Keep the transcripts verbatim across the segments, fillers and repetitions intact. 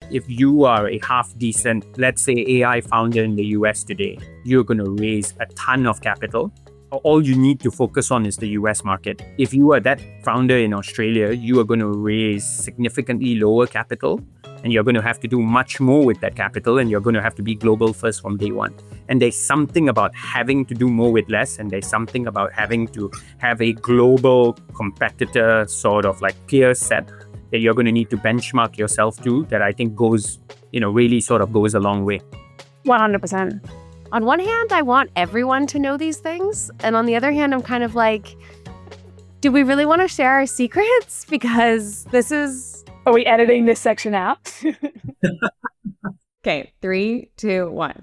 If you are a half decent, let's say A I founder in the U S today, you're going to raise a ton of capital. All you need to focus on is the U S market. If you are that founder in Australia, you are going to raise significantly lower capital, and you're going to have to do much more with that capital, and you're going to have to be global first from day one. And there's something about having to do more with less, and there's something about having to have a global competitor sort of like peer set that you're going to need to benchmark yourself to, that I think goes, you know, really sort of goes a long way. one hundred percent. On one hand, I want everyone to know these things. And on the other hand, I'm kind of like, do we really want to share our secrets? Because this is... Are we editing this section out? Okay, three, two, one.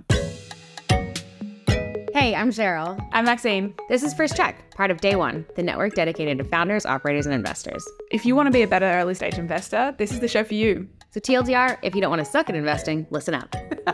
Hey, I'm Cheryl. I'm Maxine. This is First Check, part of Day One, the network dedicated to founders, operators, and investors. If you want to be a better early stage investor, this is the show for you. So T L D R, if you don't want to suck at investing, listen up.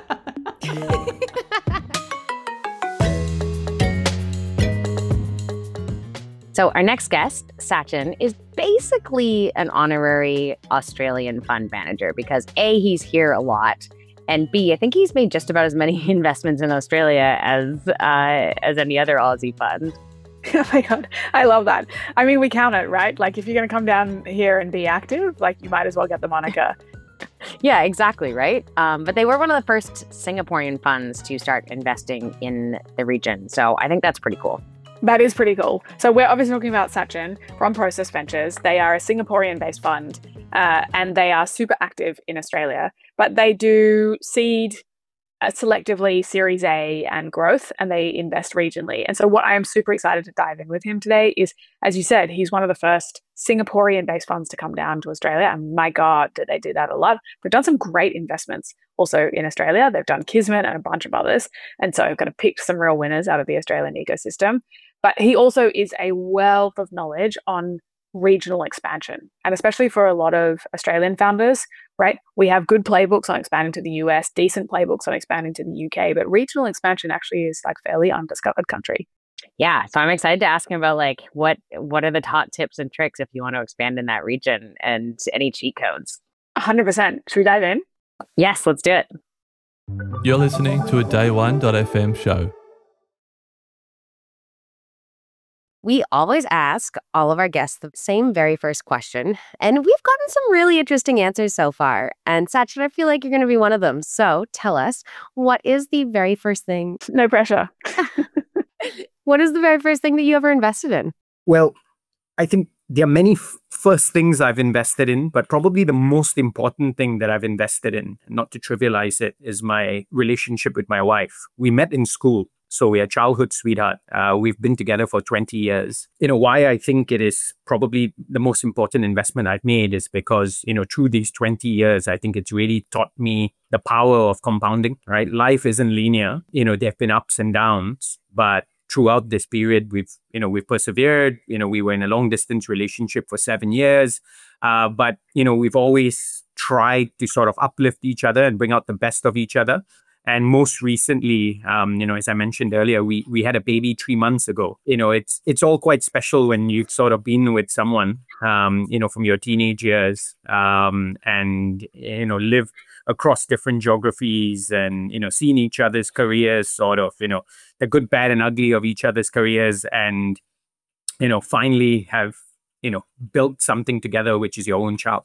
So our next guest, Sachin, is basically an honorary Australian fund manager because A, he's here a lot, and B, I think he's made just about as many investments in Australia as uh, as any other Aussie fund. Oh my God, I love that. I mean, we count it, right? Like if you're going to come down here and be active, like you might as well get the moniker. Yeah, exactly, right? Um, but they were one of the first Singaporean funds to start investing in the region. So I think that's pretty cool. That is pretty cool. So we're obviously talking about Sachin from Process Ventures. They are a Singaporean-based fund, uh, and they are super active in Australia. But they do seed uh, selectively Series A and growth, and they invest regionally. And so what I am super excited to dive in with him today is, as you said, he's one of the first Singaporean-based funds to come down to Australia. And my God, did they do that a lot. They've done some great investments also in Australia. They've done Kismet and a bunch of others. And so I've kind of picked some real winners out of the Australian ecosystem. But he also is a wealth of knowledge on regional expansion. And especially for a lot of Australian founders, right? We have good playbooks on expanding to the U S, decent playbooks on expanding to the U K, but regional expansion actually is like fairly undiscovered country. Yeah, so I'm excited to ask him about like what what are the top tips and tricks if you want to expand in that region and any cheat codes. one hundred percent. Should we dive in? Yes, let's do it. You're listening to a day one dot f m show. We always ask all of our guests the same very first question, and we've gotten some really interesting answers so far. And Sachin, I feel like you're going to be one of them. So tell us, what is the very first thing? No pressure. What is the very first thing that you ever invested in? Well, I think there are many f- first things I've invested in, but probably the most important thing that I've invested in, not to trivialize it, is my relationship with my wife. We met in school. So we are childhood sweetheart. Uh, we've been together for twenty years. You know, why I think it is probably the most important investment I've made is because, you know, through these twenty years, I think it's really taught me the power of compounding, right? Life isn't linear. You know, there have been ups and downs, but throughout this period, we've, you know, we've persevered. You know, we were in a long distance relationship for seven years. Uh, but, you know, we've always tried to sort of uplift each other and bring out the best of each other. And most recently, um, you know, as I mentioned earlier, we we had a baby three months ago. You know, it's it's all quite special when you've sort of been with someone, um, you know, from your teenage years, um, and you know, lived across different geographies, and you know, seen each other's careers, sort of, you know, the good, bad, and ugly of each other's careers, and you know, finally have you know built something together, which is your own child.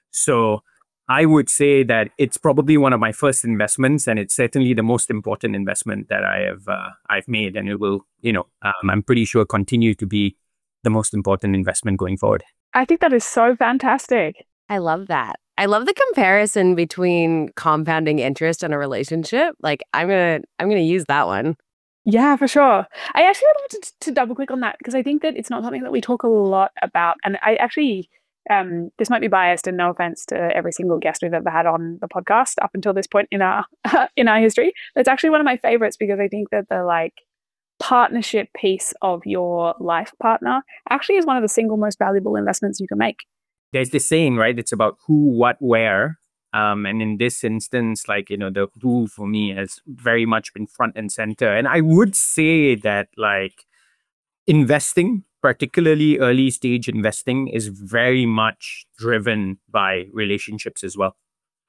So I would say that it's probably one of my first investments, and it's certainly the most important investment that I have uh, I've made, and it will, you know, um, I'm pretty sure continue to be the most important investment going forward. I think that is so fantastic. I love that. I love the comparison between compounding interest and a relationship. Like I'm gonna I'm gonna use that one. Yeah, for sure. I actually would like to, to double click on that because I think that it's not something that we talk a lot about, and I actually. Um, this might be biased, and no offense to every single guest we've ever had on the podcast up until this point in our in our history. It's actually one of my favorites because I think that the like partnership piece of your life partner actually is one of the single most valuable investments you can make. There's this saying, right? It's about who, what, where. Um, and in this instance, like, you know, the who for me has very much been front and center. And I would say that like investing, particularly early stage investing, is very much driven by relationships as well.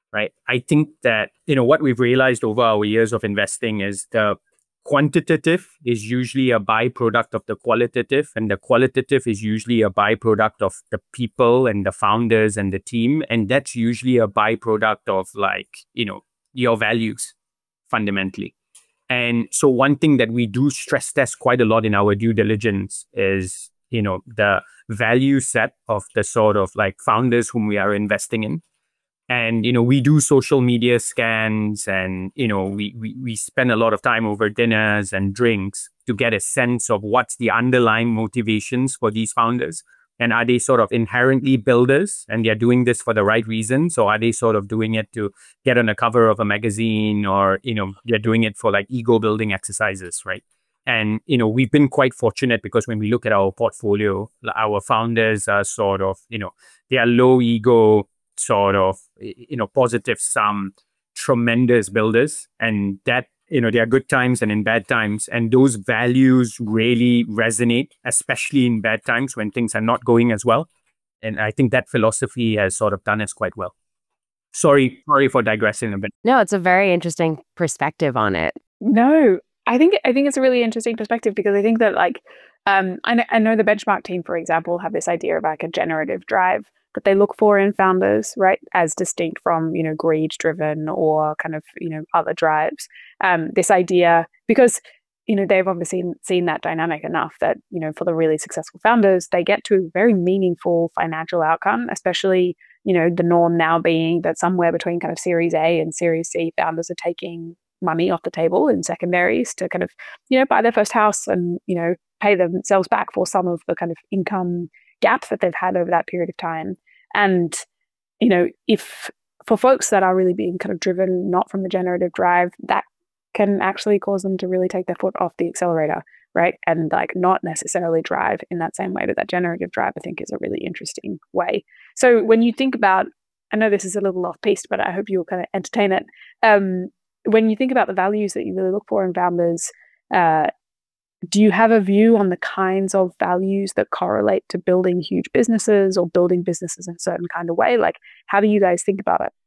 right? I think that, you know, what we've realized over our years of investing is the quantitative is usually a byproduct of the qualitative, and the qualitative is usually a byproduct of the people and the founders and the team. And that's usually a byproduct of, like, you know, your values fundamentally. And so one thing that we do stress test quite a lot in our due diligence is, you know, the value set of the sort of like founders whom we are investing in. And, you know, we do social media scans, and, you know, we, we, we spend a lot of time over dinners and drinks to get a sense of what's the underlying motivations for these founders. And are they sort of inherently builders and they're doing this for the right reasons? Or are they sort of doing it to get on the cover of a magazine, or, you know, they're doing it for like ego building exercises, right? And, you know, we've been quite fortunate because when we look at our portfolio, our founders are sort of, you know, they are low ego, sort of, you know, positive sum, tremendous builders. And that, you know, there are good times and in bad times. And those values really resonate, especially in bad times when things are not going as well. And I think that philosophy has sort of done us quite well. Sorry, sorry for digressing a bit. No, it's a very interesting perspective on it. No, I think I think it's a really interesting perspective, because I think that, like, um, I know, I know the Benchmark team, for example, have this idea of like a generative drive that they look for in founders, right, as distinct from, you know, greed-driven or kind of, you know, other drives. Um, this idea, because, you know, they've obviously seen that dynamic enough that, you know, for the really successful founders, they get to a very meaningful financial outcome, especially, you know, the norm now being that somewhere between kind of Series A and Series C, founders are taking money off the table in secondaries to kind of, you know, buy their first house and, you know, pay themselves back for some of the kind of income gap that they've had over that period of time. And, you know, if for folks that are really being kind of driven not from the generative drive, that can actually cause them to really take their foot off the accelerator, right? And like not necessarily drive in that same way. But that generative drive, I think, is a really interesting way. So when you think about, I know this is a little off piste, but I hope you'll kind of entertain it. Um, when you think about the values that you really look for in founders, uh, do you have a view on the kinds of values that correlate to building huge businesses or building businesses in a certain kind of way? Like, how do you guys think about it?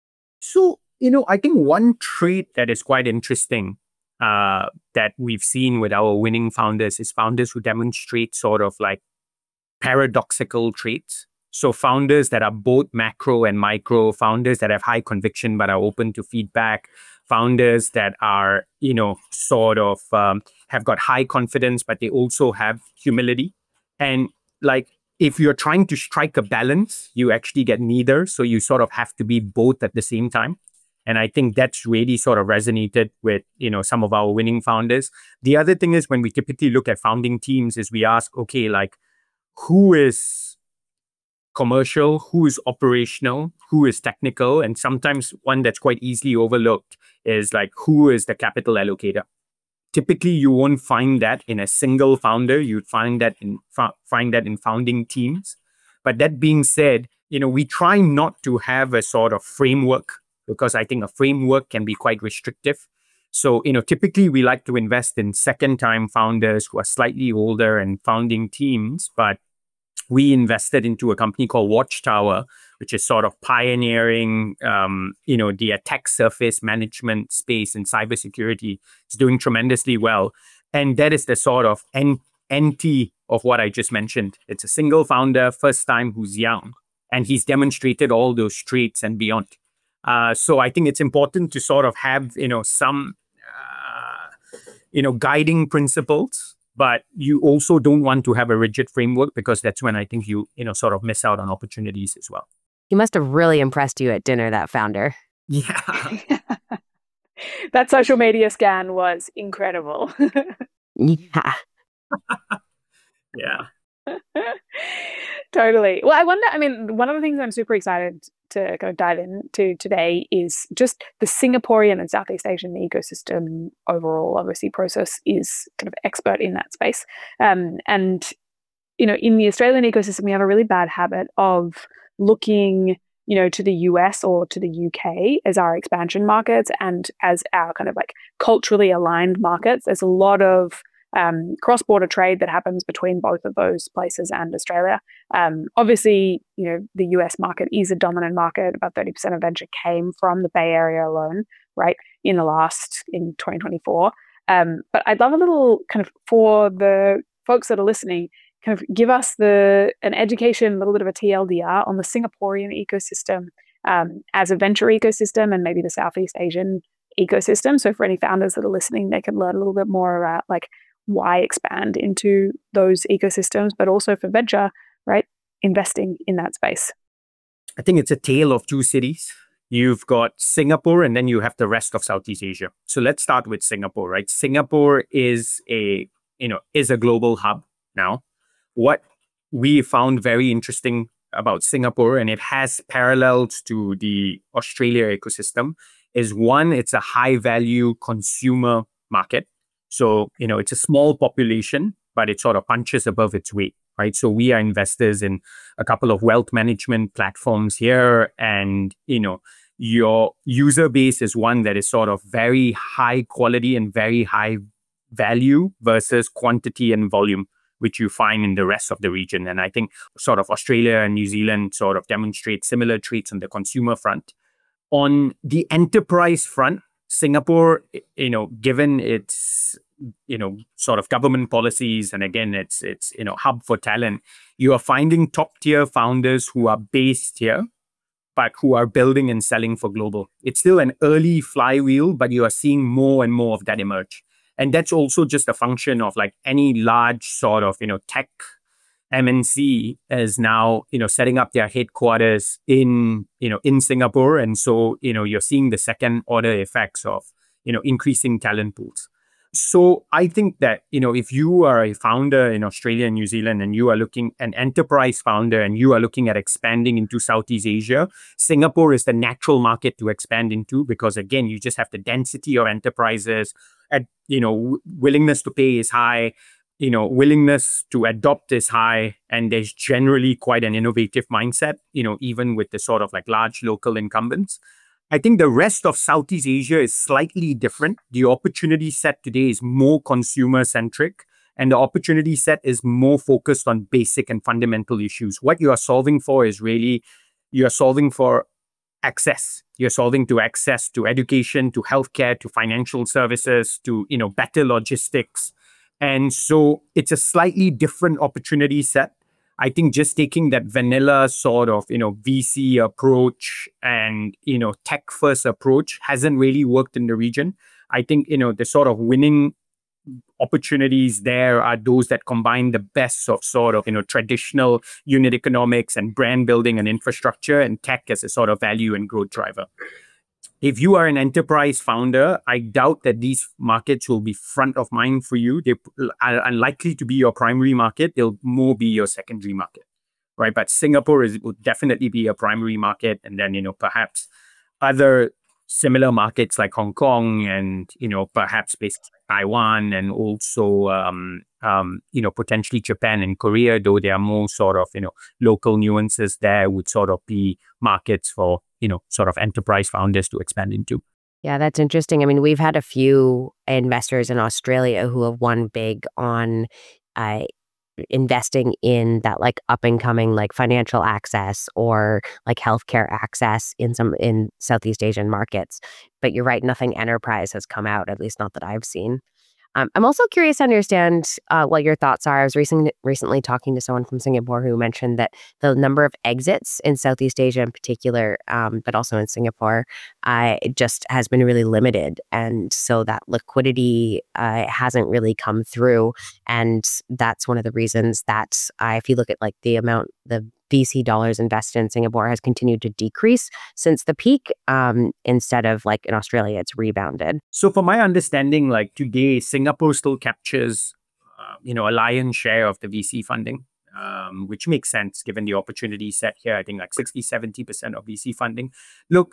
So, you know, I think one trait that is quite interesting uh, that we've seen with our winning founders is founders who demonstrate sort of like paradoxical traits. So founders that are both macro and micro, founders that have high conviction but are open to feedback, founders that are, you know, sort of um, have got high confidence, but they also have humility. And like, if you're trying to strike a balance, you actually get neither. So you sort of have to be both at the same time. And I think that's really sort of resonated with, you know, some of our winning founders. The other thing is when we typically look at founding teams is we ask, okay, like, who is commercial, who is operational, who is technical, and sometimes one that's quite easily overlooked is like, who is the capital allocator? Typically, you won't find that in a single founder. You'd find that in find that in founding teams. But that being said, you know, we try not to have a sort of framework, because I think a framework can be quite restrictive. So, you know, typically we like to invest in second-time founders who are slightly older and founding teams, but we invested into a company called Watchtower, which is sort of pioneering, um, you know, the attack surface management space in cybersecurity. It's doing tremendously well. And that is the sort of N- NT of what I just mentioned. It's a single founder, first time, who's young, and he's demonstrated all those traits and beyond. Uh, so I think it's important to sort of have, you know, some, uh, you know, guiding principles. But you also don't want to have a rigid framework, because that's when I think you, you know, sort of miss out on opportunities as well. He must have really impressed you at dinner, that founder. Yeah. That social media scan was incredible. Yeah. Yeah. Totally. Well, I wonder, I mean, one of the things I'm super excited to kind of dive into today is just the Singaporean and Southeast Asian ecosystem overall. Obviously, Prosus is kind of expert in that space. Um, and, you know, in the Australian ecosystem, we have a really bad habit of looking, you know, to the U S or to the U K as our expansion markets and as our kind of like culturally aligned markets. There's a lot of um, cross-border trade that happens between both of those places and Australia. Um, obviously, you know, the U S market is a dominant market. About thirty percent of venture came from the Bay Area alone, right, in the last, in twenty twenty-four. Um, but I'd love a little kind of, for the folks that are listening, kind of give us the an education, a little bit of a T L D R on the Singaporean ecosystem um, as a venture ecosystem, and maybe the Southeast Asian ecosystem. So for any founders that are listening, they can learn a little bit more about like why expand into those ecosystems, but also for venture, right, investing in that space. I think it's a tale of two cities. You've got Singapore, and then you have the rest of Southeast Asia. So let's start with Singapore, right? Singapore is a, you know, is a global hub now. What we found very interesting about Singapore, and it has parallels to the Australia ecosystem, is one, it's a high value consumer market. So, you know, it's a small population, but it sort of punches above its weight, right? So we are investors in a couple of wealth management platforms here, and, you know, your user base is one that is sort of very high quality and very high value versus quantity and volume, which you find in the rest of the region. And I think sort of Australia and New Zealand sort of demonstrate similar traits on the consumer front. On the enterprise front, Singapore, you know, given its, you know, sort of government policies, and again, it's, it's, you know, hub for talent, you are finding top tier founders who are based here, but who are building and selling for global. It's still an early flywheel, but you are seeing more and more of that emerge. And that's also just a function of like any large sort of, you know, tech M N C is now, you know, setting up their headquarters in, you know, in Singapore. And so, you know, you're seeing the second order effects of, you know, increasing talent pools. So I think that, you know, if you are a founder in Australia and New Zealand, and you are looking, an enterprise founder, and you are looking at expanding into Southeast Asia, Singapore is the natural market to expand into, because again, you just have the density of enterprises, at, you know, w- willingness to pay is high, you know, willingness to adopt is high, and there's generally quite an innovative mindset, you know, even with the sort of like large local incumbents. I think the rest of Southeast Asia is slightly different. The opportunity set today is more consumer centric, and the opportunity set is more focused on basic and fundamental issues. What you are solving for is really, you are solving for access. You're solving to access to education, to healthcare, to financial services, to, you know, better logistics. And so it's a slightly different opportunity set. I think just taking that vanilla sort of, you know, V C approach and, you know, tech first approach hasn't really worked in the region. I think, you know, the sort of winning opportunities there are those that combine the best of sort of, you know, traditional unit economics and brand building and infrastructure, and tech as a sort of value and growth driver. If you are an enterprise founder, I doubt that these markets will be front of mind for you. They are unlikely to be your primary market. They'll more be your secondary market, right? But Singapore is will definitely be a primary market, and then, you know, perhaps other similar markets like Hong Kong, and, you know, perhaps places like Taiwan, and also, um, um, you know, potentially Japan and Korea, though there are more sort of, you know, local nuances there, would sort of be markets for, you know, sort of enterprise founders to expand into. Yeah, that's interesting. I mean, we've had a few investors in Australia who have won big on uh, investing in that like up and coming like financial access or like healthcare access in some in Southeast Asian markets. But you're right, nothing enterprise has come out, at least not that I've seen. Um, I'm also curious to understand uh, what your thoughts are. I was recent, recently talking to someone from Singapore who mentioned that the number of exits in Southeast Asia in particular, um, but also in Singapore, uh, it just has been really limited. And so that liquidity uh, hasn't really come through. And that's one of the reasons that uh, if you look at like the amount, the V C dollars invested in Singapore has continued to decrease since the peak. Um, instead of like in Australia, it's rebounded. So from my understanding, like today, Singapore still captures, uh, you know, a lion's share of the V C funding, um, which makes sense given the opportunity set here. I think like sixty, seventy percent of V C funding. Look,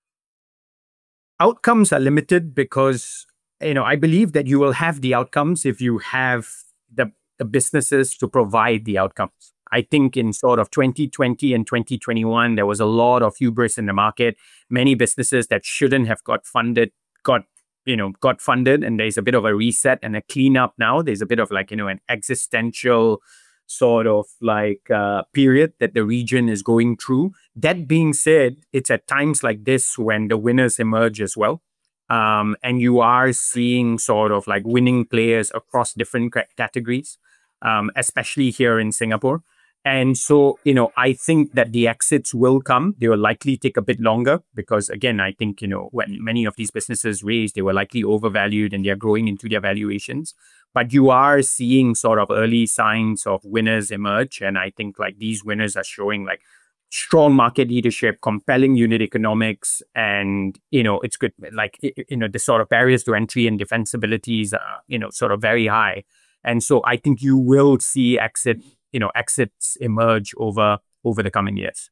outcomes are limited because, you know, I believe that you will have the outcomes if you have the, the businesses to provide the outcomes. I think in sort of twenty twenty and twenty twenty-one, there was a lot of hubris in the market. Many businesses that shouldn't have got funded got you know, got funded, and there's a bit of a reset and a cleanup now. There's a bit of like, you know, an existential sort of like uh, period that the region is going through. That being said, it's at times like this when the winners emerge as well. Um, and you are seeing sort of like winning players across different ca- categories, um, especially here in Singapore. And so, you know, I think that the exits will come. They will likely take a bit longer because, again, I think, you know, when many of these businesses raised, they were likely overvalued and they're growing into their valuations. But you are seeing sort of early signs of winners emerge. And I think like these winners are showing like strong market leadership, compelling unit economics, and, you know, it's good. Like, you know, the sort of barriers to entry and defensibilities are, you know, sort of very high. And so I think you will see exit you know, exits emerge over over the coming years.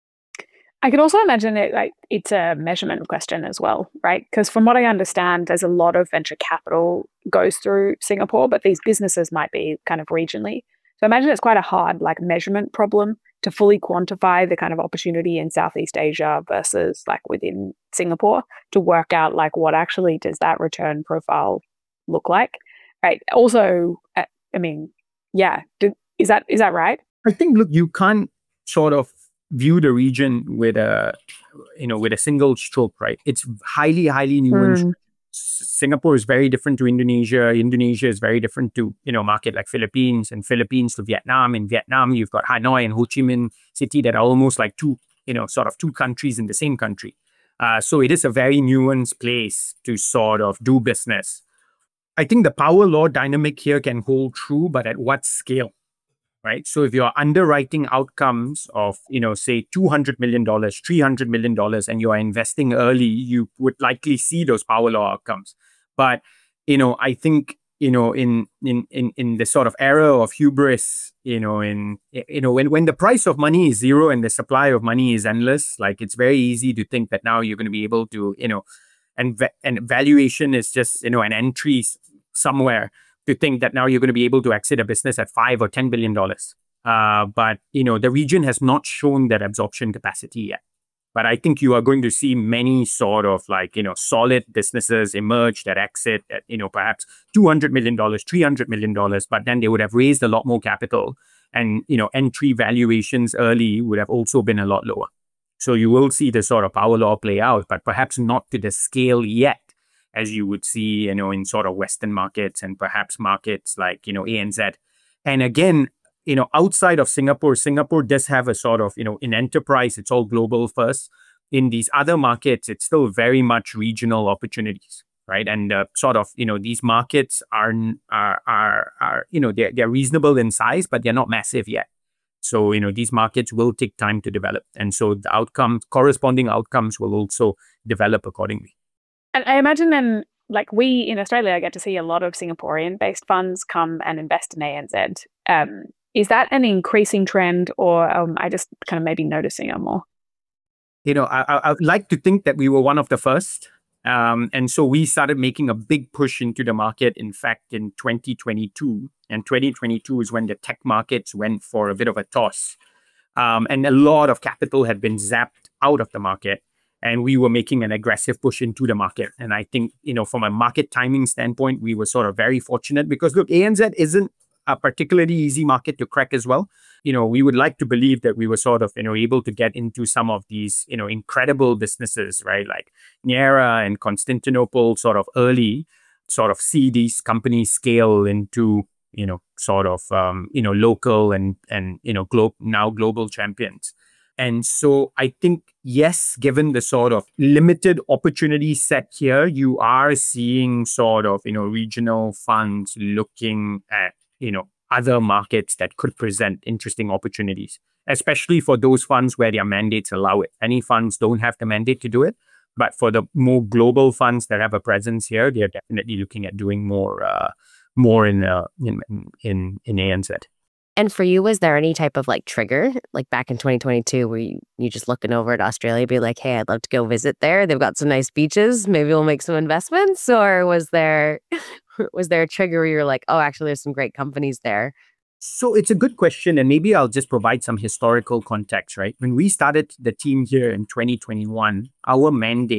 I could also imagine it like it's a measurement question as well, right? Because from what I understand, there's a lot of venture capital goes through Singapore, but these businesses might be kind of regionally. So I imagine it's quite a hard like measurement problem to fully quantify the kind of opportunity in Southeast Asia versus like within Singapore to work out like what actually does that return profile look like, right? Also, uh, I mean, yeah, did, Is that is that right? I think, look, you can't sort of view the region with a, you know, with a single stroke, right? It's highly, highly nuanced. Mm. Singapore is very different to Indonesia. Indonesia is very different to, you know, market like Philippines, and Philippines to Vietnam. In Vietnam, you've got Hanoi and Ho Chi Minh City that are almost like two, you know, sort of two countries in the same country. Uh, so it is a very nuanced place to sort of do business. I think the power law dynamic here can hold true, but at what scale? Right. So if you're underwriting outcomes of, you know, say two hundred million dollars, three hundred million dollars, and you are investing early, you would likely see those power law outcomes. But, you know, I think, you know, in in in in the sort of era of hubris, you know, in, you know, when, when the price of money is zero and the supply of money is endless, like it's very easy to think that now you're going to be able to, you know, and, and valuation is just, you know, an entry somewhere, to think that now you're going to be able to exit a business at five or ten billion dollars. Uh, but, you know, the region has not shown that absorption capacity yet. But I think you are going to see many sort of like, you know, solid businesses emerge that exit at, you know, perhaps two hundred million dollars, three hundred million dollars, but then they would have raised a lot more capital. And, you know, entry valuations early would have also been a lot lower. So you will see the sort of power law play out, but perhaps not to the scale yet as you would see, you know, in sort of Western markets and perhaps markets like, you know, A N Z. And again, you know, outside of Singapore, Singapore does have a sort of, you know, in enterprise, it's all global first. In these other markets, it's still very much regional opportunities, right? And uh, sort of, you know, these markets are, are, are, are you know, they're, they're reasonable in size, but they're not massive yet. So, you know, these markets will take time to develop. And so the outcomes, corresponding outcomes will also develop accordingly. And I imagine then, like we in Australia get to see a lot of Singaporean-based funds come and invest in A N Z. Um, is that an increasing trend, or um, I just kind of maybe noticing it more? You know, I, I would like to think that we were one of the first. Um, and so we started making a big push into the market, in fact, in twenty twenty-two. And twenty twenty-two is when the tech markets went for a bit of a toss. Um, and a lot of capital had been zapped out of the market. And we were making an aggressive push into the market. And I think, you know, from a market timing standpoint, we were sort of very fortunate because, look, A N Z isn't a particularly easy market to crack as well. You know, we would like to believe that we were sort of, you know, able to get into some of these, you know, incredible businesses, right? Like Niera and Constantinople sort of early, sort of see these companies scale into, you know, sort of, um, you know, local and, and, you know, glo- now global champions. And so I think, yes, given the sort of limited opportunity set here, you are seeing sort of, you know, regional funds looking at, you know, other markets that could present interesting opportunities, especially for those funds where their mandates allow it. Any funds don't have the mandate to do it. But for the more global funds that have a presence here, they're definitely looking at doing more uh, more in, uh, in, in, in A N Z. And for you, was there any type of like trigger, like back in twenty twenty-two, where you, you just looking over at Australia, be like, hey, I'd love to go visit there. They've got some nice beaches. Maybe we'll make some investments. Or was there was there a trigger where you're like, oh, actually, there's some great companies there? So it's a good question. And maybe I'll just provide some historical context, right? When we started the team here in twenty twenty-one, our mandate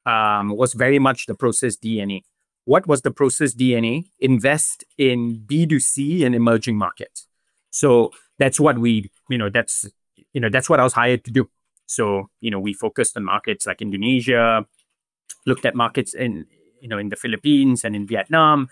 um, was very much the Prosus D N A. What was the Prosus D N A? Invest in B two C and emerging markets. So that's what we, you know, that's, you know, that's what I was hired to do. So, you know, we focused on markets like Indonesia, looked at markets in, you know, in the Philippines and in Vietnam.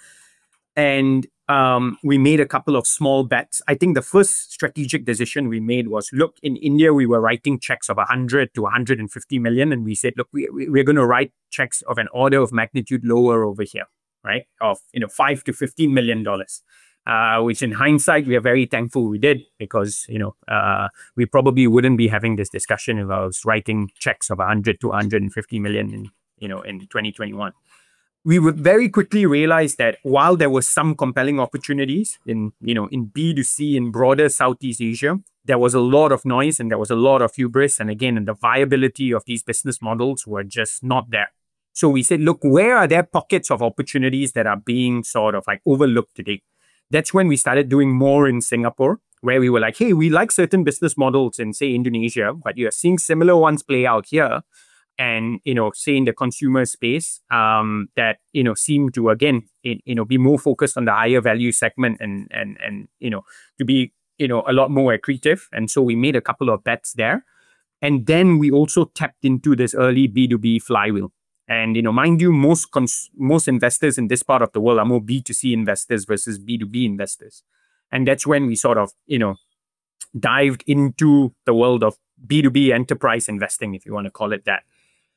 And um, we made a couple of small bets. I think the first strategic decision we made was, look, in India, we were writing checks of one hundred to one hundred fifty million. And we said, look, we, we, we're going to write checks of an order of magnitude lower over here, right? Of, you know, five to fifteen million dollars. Uh, which in hindsight, we are very thankful we did, because, you know, uh, we probably wouldn't be having this discussion if I was writing checks of one hundred to one hundred fifty million in, you know, in twenty twenty-one. We would very quickly realize that while there were some compelling opportunities in, you know, in B two C in broader Southeast Asia, there was a lot of noise and there was a lot of hubris. And again, and the viability of these business models were just not there. So we said, look, where are there pockets of opportunities that are being sort of like overlooked today? That's when we started doing more in Singapore, where we were like, hey, we like certain business models in, say, Indonesia, but you're seeing similar ones play out here. And, you know, say in the consumer space, um, that, you know, seem to, again, it, you know, be more focused on the higher value segment and, and, and, you know, to be, you know, a lot more accretive. And so we made a couple of bets there. And then we also tapped into this early B two B flywheel. And, you know, mind you, most cons- most investors in this part of the world are more B two C investors versus B two B investors. And that's when we sort of, you know, dived into the world of B two B enterprise investing, if you want to call it that.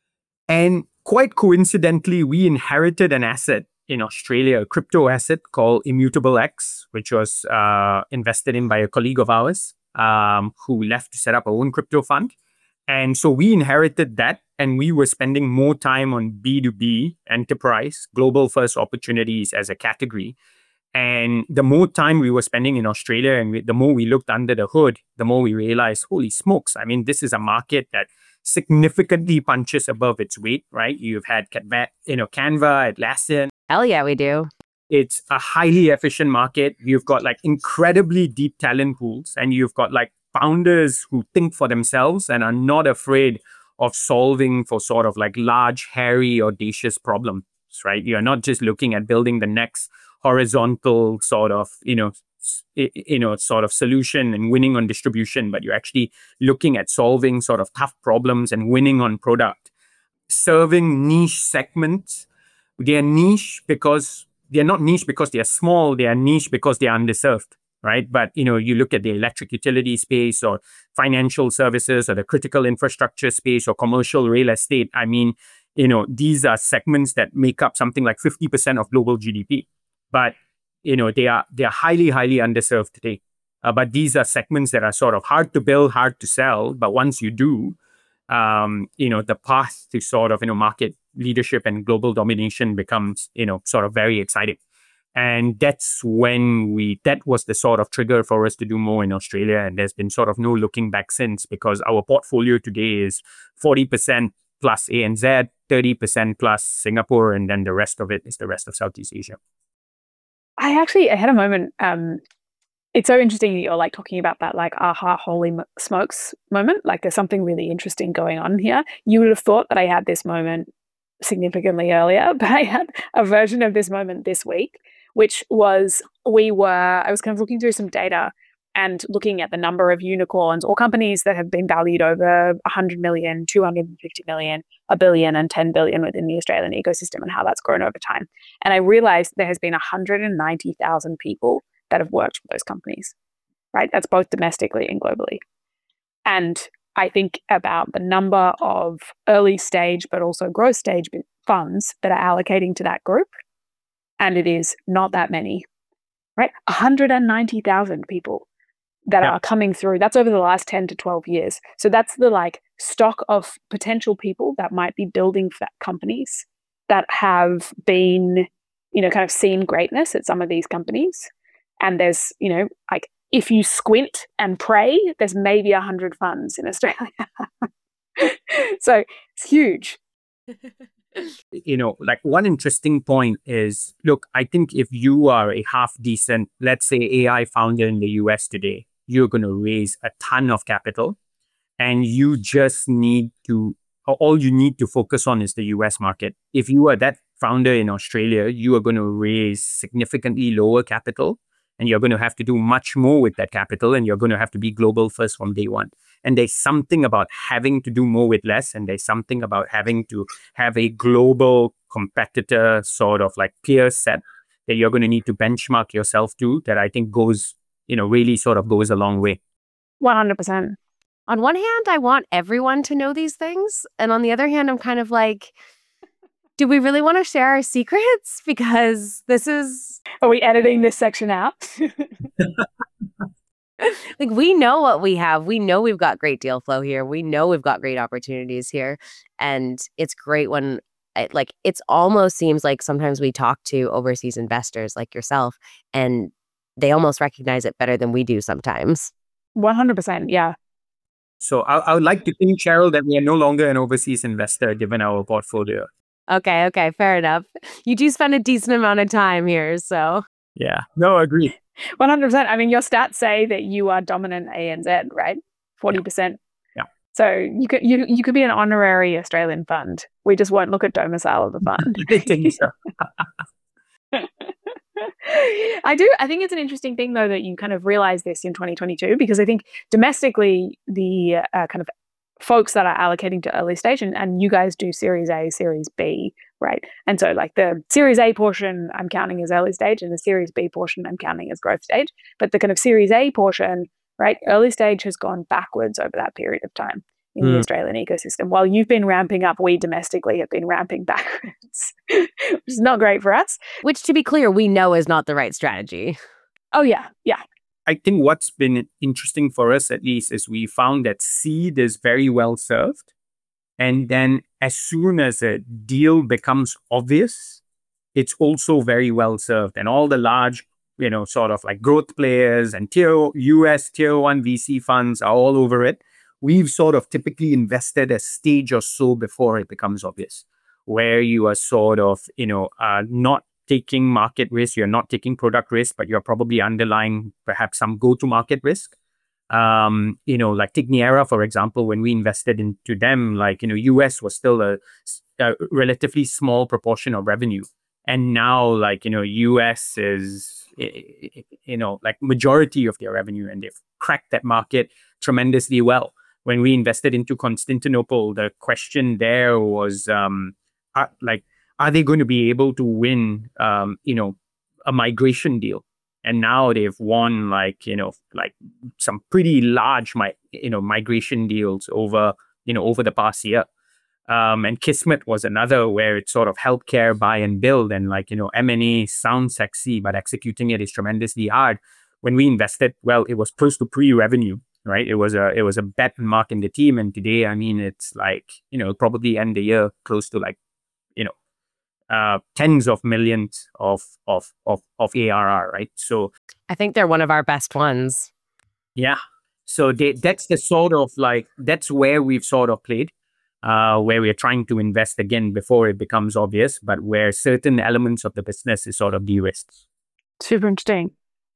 And quite coincidentally, we inherited an asset in Australia, a crypto asset called Immutable X, which was uh, invested in by a colleague of ours um, who left to set up our own crypto fund. And so we inherited that, and we were spending more time on B two B enterprise, global first opportunities as a category. And the more time we were spending in Australia and we, the more we looked under the hood, the more we realized, holy smokes, I mean, this is a market that significantly punches above its weight, right? You've had, you know, Canva, Atlassian. Hell yeah, we do. It's a highly efficient market. You've got like incredibly deep talent pools, and you've got like founders who think for themselves and are not afraid of solving for sort of like large, hairy, audacious problems, right? You're not just looking at building the next horizontal sort of, you know, you know, sort of solution and winning on distribution, but you're actually looking at solving sort of tough problems and winning on product, serving niche segments. They are niche because they're not niche because they are small. They are niche because they are underserved, right? But, you know, you look at the electric utility space or financial services or the critical infrastructure space or commercial real estate. I mean, you know, these are segments that make up something like fifty percent of global G D P. But you know, they are they are highly, highly underserved today. Uh, but these are segments that are sort of hard to build, hard to sell. But once you do, um, you know, the path to sort of, you know, market leadership and global domination becomes, you know, sort of very exciting. And that's when we, that was the sort of trigger for us to do more in Australia. And there's been sort of no looking back since, because our portfolio today is forty percent plus A N Z, thirty percent plus Singapore, and then the rest of it is the rest of Southeast Asia. I actually I had a moment. Um, it's so interesting that you're like talking about that like aha, holy smokes moment. Like there's something really interesting going on here. You would have thought that I had this moment significantly earlier, but I had a version of this moment this week, which was we were, I was kind of looking through some data and looking at the number of unicorns or companies that have been valued over one hundred million, two hundred fifty million, a billion and ten billion within the Australian ecosystem and how that's grown over time. And I realized there has been one hundred ninety thousand people that have worked for those companies, right? That's both domestically and globally. And I think about the number of early stage, but also growth stage funds that are allocating to that group. And it is not that many, right? one hundred ninety thousand people that yeah. are coming through. That's over the last ten to twelve years. So that's the like stock of potential people that might be building fat companies that have been, you know, kind of seen greatness at some of these companies. And there's, you know, like if you squint and pray, there's maybe a hundred funds in Australia. So it's huge. You know, like one interesting point is, look, I think if you are a half decent, let's say A I founder in the U S today, you're going to raise a ton of capital and you just need to all you need to focus on is the U S market. If you are that founder in Australia, you are going to raise significantly lower capital, and you're going to have to do much more with that capital, and you're going to have to be global first from day one. And there's something about having to do more with less, and there's something about having to have a global competitor sort of like peer set that you're going to need to benchmark yourself to, that I think goes, you know, really sort of goes a long way. one hundred percent. On one hand, I want everyone to know these things. And on the other hand, I'm kind of like, do we really want to share our secrets? Because this is... Are we editing this section out? Like, we know what we have. We know we've got great deal flow here. We know we've got great opportunities here. And it's great when, it, like, it's almost seems like sometimes we talk to overseas investors like yourself, and they almost recognize it better than we do sometimes. one hundred percent, yeah. So I, I would like to think, Cheryl, that we are no longer an overseas investor given our portfolio. Okay, okay, fair enough. You do spend a decent amount of time here, so... Yeah, no, I agree. one hundred percent. I mean, your stats say that you are dominant A N Z, right? forty percent. Yeah. So you could you you could be an honorary Australian fund. We just won't look at domicile of the fund. I think so. I do. I think it's an interesting thing, though, that you kind of realize this in twenty twenty-two, because I think domestically, the uh, kind of folks that are allocating to early stage, and, and you guys do Series A, Series B, right? And so like the Series A portion I'm counting as early stage, and the Series B portion I'm counting as growth stage. But the kind of Series A portion, right, early stage has gone backwards over that period of time in mm. the Australian ecosystem. While you've been ramping up, we domestically have been ramping backwards, which is not great for us. Which, to be clear, we know is not the right strategy. Oh, yeah, yeah. I think what's been interesting for us, at least, is we found that seed is very well served. And then as soon as a deal becomes obvious, it's also very well served. And all the large, you know, sort of like growth players and tier U S tier one V C funds are all over it. We've sort of typically invested a stage or so before it becomes obvious, where you are sort of, you know, uh, not taking market risk, you're not taking product risk, but you're probably underlying perhaps some go-to-market risk. Um, you know, like Tigniera, for example, when we invested into them, like, you know, U S was still a, a relatively small proportion of revenue. And now, like, you know, U S is, you know, like majority of their revenue, and they've cracked that market tremendously well. When we invested into Constantinople, the question there was um, uh, like, are they going to be able to win, um, you know, a migration deal? And now they've won, like, you know, like some pretty large, mi- you know, migration deals over, you know, over the past year. Um, and Kismet was another where it's sort of healthcare, buy and build, and like, you know, M and A sounds sexy, but executing it is tremendously hard. When we invested, well, it was close to pre-revenue. Right, it was a it was a bet mark in the team, and today, I mean, it's like, you know, probably end the year close to like, you know, uh, tens of millions of of of of A R R, right? So I think they're one of our best ones. Yeah, so they, that's the sort of like that's where we've sort of played, uh, where we're trying to invest again before it becomes obvious, but where certain elements of the business is sort of de-risked. Super interesting.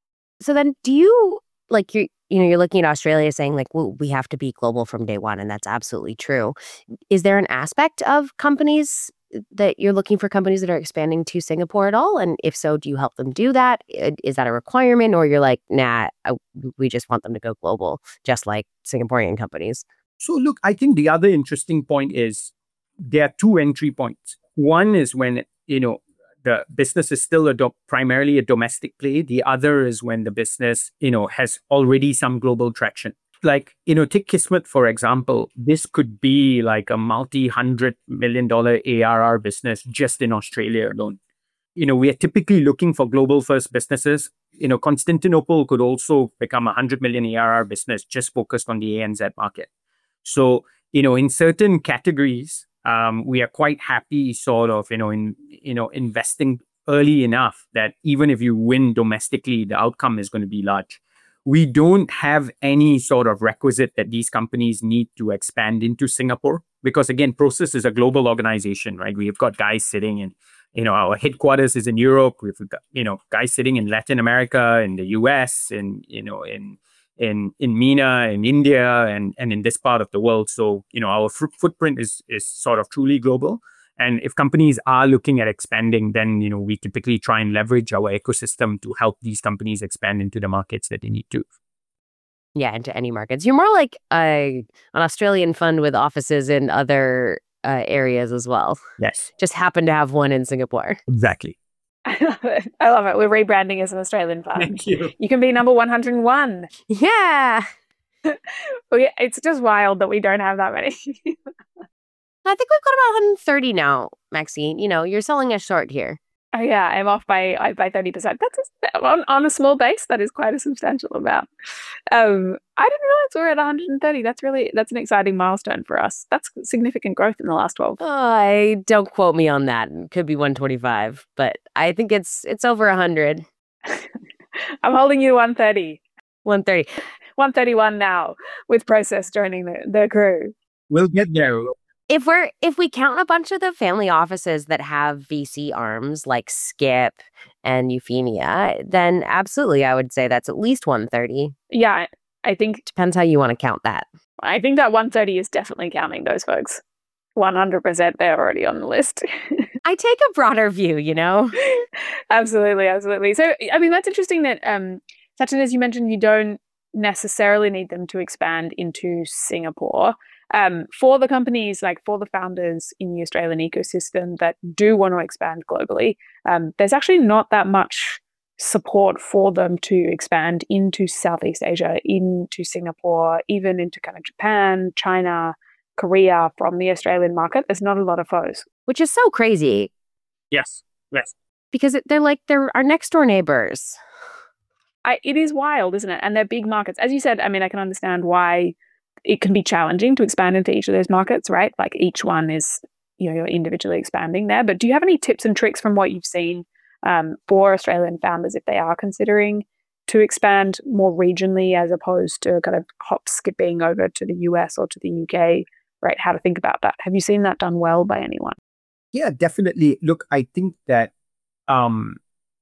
So then, do you like you? You know, you're looking at Australia saying like, well, we have to be global from day one. And that's absolutely true. Is there an aspect of companies that you're looking for companies that are expanding to Singapore at all? And if so, do you help them do that? Is that a requirement? Or you're like, nah, I, we just want them to go global, just like Singaporean companies? So look, I think the other interesting point is there are two entry points. One is when, you know, the business is still a do- primarily a domestic play. The other is when the business, you know, has already some global traction. Like, you know, take Kismet, for example. This could be like a multi-hundred million dollar A R R business just in Australia alone. You know, we are typically looking for global first businesses. You know, Constantinople could also become a hundred million A R R business just focused on the A N Z market. So, you know, in certain categories, Um, we are quite happy sort of, you know, in, you know, investing early enough that even if you win domestically, the outcome is going to be large. We don't have any sort of requisite that these companies need to expand into Singapore because, again, Prosus is a global organization, right? We've got guys sitting in, you know, our headquarters is in Europe. We've got, you know, guys sitting in Latin America, in the U S, and, you know, in, in in MENA, in India, and and in this part of the world. So, you know, our f- footprint is is sort of truly global. And if companies are looking at expanding, then, you know, we typically try and leverage our ecosystem to help these companies expand into the markets that they need to. Yeah, into any markets. You're more like a an Australian fund with offices in other uh, areas as well. Yes, Just happen to have one in Singapore. exactly. I love it. I love it. We're rebranding as an Australian fund. Thank you. You can be number one hundred one. Yeah. We, it's just wild that we don't have that many. I think we've got about one hundred thirty now, Maxine. You know, you're selling us short here. Oh yeah, I'm off by I- by thirty percent. That's a, on, on a small base. That is quite a substantial amount. Um, I didn't realize we're at one hundred thirty. That's really that's an exciting milestone for us. That's significant growth in the last twelve. I don't quote me on that. It could be one twenty-five, but I think it's it's over one hundred. I'm holding you to one thirty. one thirty. one thirty-one now with Process joining the, the crew. We'll get there. If we're if we count a bunch of the family offices that have V C arms like Skip and Euphemia, then absolutely I would say that's at least one thirty. Yeah, I think Depends how you want to count that. I think that one thirty is definitely counting those folks. one hundred percent they're already on the list. I take a broader view, you know? Absolutely, absolutely. So, I mean, that's interesting that, um, Sachin, as you mentioned, you don't necessarily need them to expand into Singapore. Um, for the companies, like for the founders in the Australian ecosystem that do want to expand globally, um, there's actually not that much support for them to expand into Southeast Asia, into Singapore, even into kind of Japan, China, Korea from the Australian market. There's not a lot of foes. Which is so crazy Yes, yes. because it, they're like they're our next door neighbors. I, it is wild, isn't it? And they're big markets. As you said, I mean, I can understand why it can be challenging to expand into each of those markets, right? Like each one is, you know, you're individually expanding there. But do you have any tips and tricks from what you've seen um, for Australian founders if they are considering to expand more regionally as opposed to kind of hop skipping over to the U S or to the U K, right? How to think about that? Have you seen that done well by anyone? Yeah, definitely. Look, I think that um,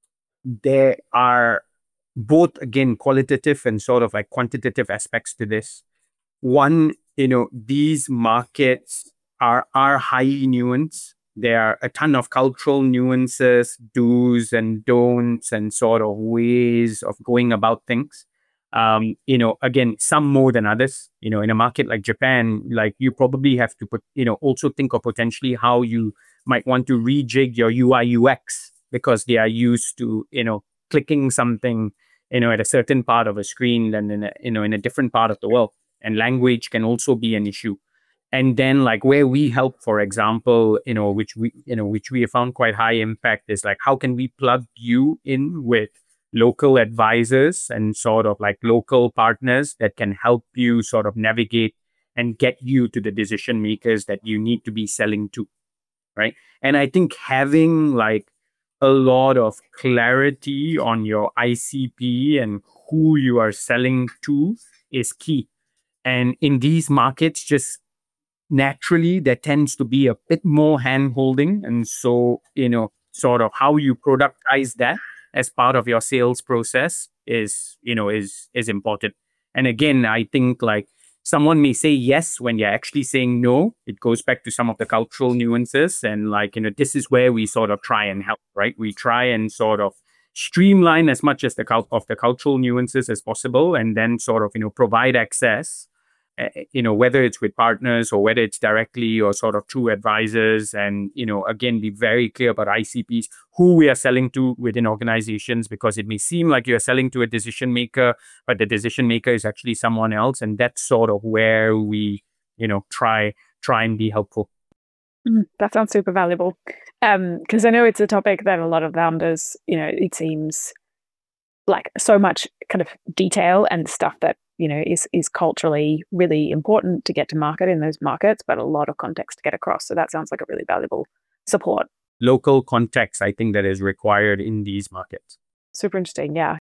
there are both, again, qualitative and sort of like quantitative aspects to this. One, you know, these markets are are highly nuanced. There are a ton of cultural nuances, do's and don'ts, and sort of ways of going about things. Um, you know, again, some more than others. You know, in a market like Japan, like you probably have to put, you know, also think of potentially how you might want to rejig your U I U X because they are used to, you know, clicking something, you know, at a certain part of a screen than in a, you know, in a different part of the world. And language can also be an issue. And then like where we help, for example, you know, which we, you know, which we have found quite high impact is like, how can we plug you in with local advisors and sort of like local partners that can help you sort of navigate and get you to the decision makers that you need to be selling to, right? And I think having like a lot of clarity on your I C P and who you are selling to is key. And in these markets, just naturally, there tends to be a bit more hand holding. And so, you know, sort of how you productize that as part of your sales process is, you know, is is important. And again, I think like someone may say yes when you're actually saying no. It goes back to some of the cultural nuances. And like, you know, this is where we sort of try and help, right? We try and sort of streamline as much as the cult of the cultural nuances as possible, and then sort of, you know, provide access, uh, you know, whether it's with partners or whether it's directly or sort of through advisors. And, you know, again, be very clear about I C Ps, who we are selling to within organizations, because it may seem like you're selling to a decision maker, but the decision maker is actually someone else. And that's sort of where we, you know, try, try and be helpful. Mm, that sounds super valuable. Um, because I know it's a topic that a lot of founders, you know, it seems like so much kind of detail and stuff that, you know, is is culturally really important to get to market in those markets, but a lot of context to get across. So that sounds like a really valuable support. Local context, I think, that is required in these markets. Super interesting. Yeah.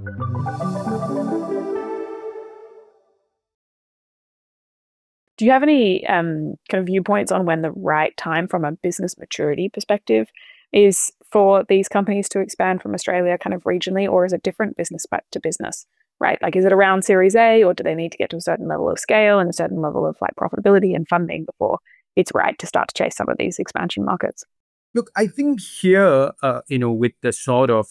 Do you have any um, kind of viewpoints on when the right time from a business maturity perspective is for these companies to expand from Australia kind of regionally, or is it different business to business? right? Like, is it around Series A, or do they need to get to a certain level of scale and a certain level of like profitability and funding before it's right to start to chase some of these expansion markets? Look, I think here, uh, you know, with the sort of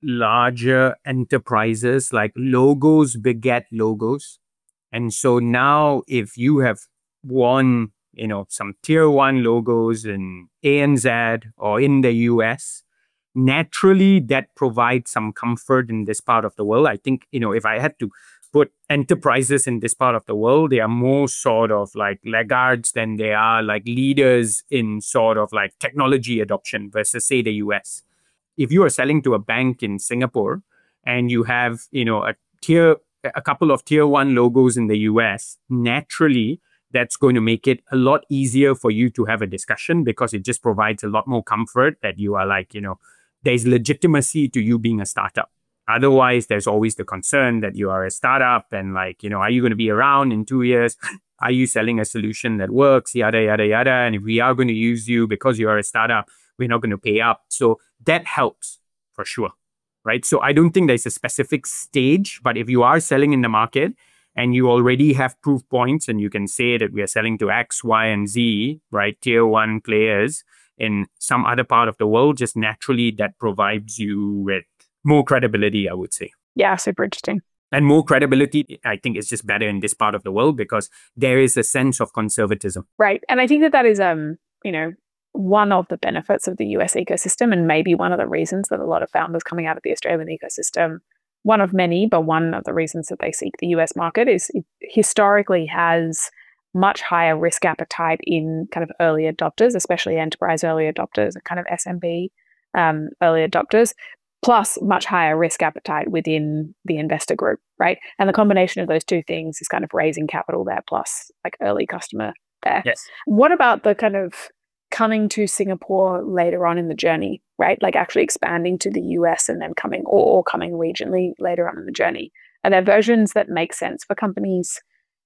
larger enterprises, like logos beget logos. And so now if you have won, you know, some tier one logos in A N Z or in the U S, naturally that provides some comfort in this part of the world. I think, you know, if I had to put enterprises in this part of the world, they are more sort of like laggards than they are like leaders in sort of like technology adoption versus, say, the U S. If you are selling to a bank in Singapore and you have, you know, a tier, a couple of tier one logos in the U S, naturally, that's going to make it a lot easier for you to have a discussion, because it just provides a lot more comfort that you are like, you know, there's legitimacy to you being a startup. Otherwise, there's always the concern that you are a startup and like, you know, are you going to be around in two years? Are you selling a solution that works? Yada, yada, yada. And if we are going to use you because you are a startup, we're not going to pay up. So that helps for sure, right? So I don't think there's a specific stage, but if you are selling in the market and you already have proof points and you can say that we are selling to X, Y, and Z, right? Tier one players in some other part of the world, just naturally that provides you with more credibility, I would say. Yeah, super interesting. And more credibility, I think, is just better in this part of the world because there is a sense of conservatism. Right. And I think that that is, um, you know, one of the benefits of the U S ecosystem, and maybe one of the reasons that a lot of founders coming out of the Australian ecosystem, one of many, but one of the reasons that they seek the U S market is it historically has much higher risk appetite in kind of early adopters, especially enterprise early adopters and kind of S M B um, early adopters, plus much higher risk appetite within the investor group, right? And the combination of those two things is kind of raising capital there, plus like early customer there. Yes. What about the kind of coming to Singapore later on in the journey, right? Like actually expanding to the U S and then coming, or, or coming regionally later on in the journey? Are there versions that make sense for companies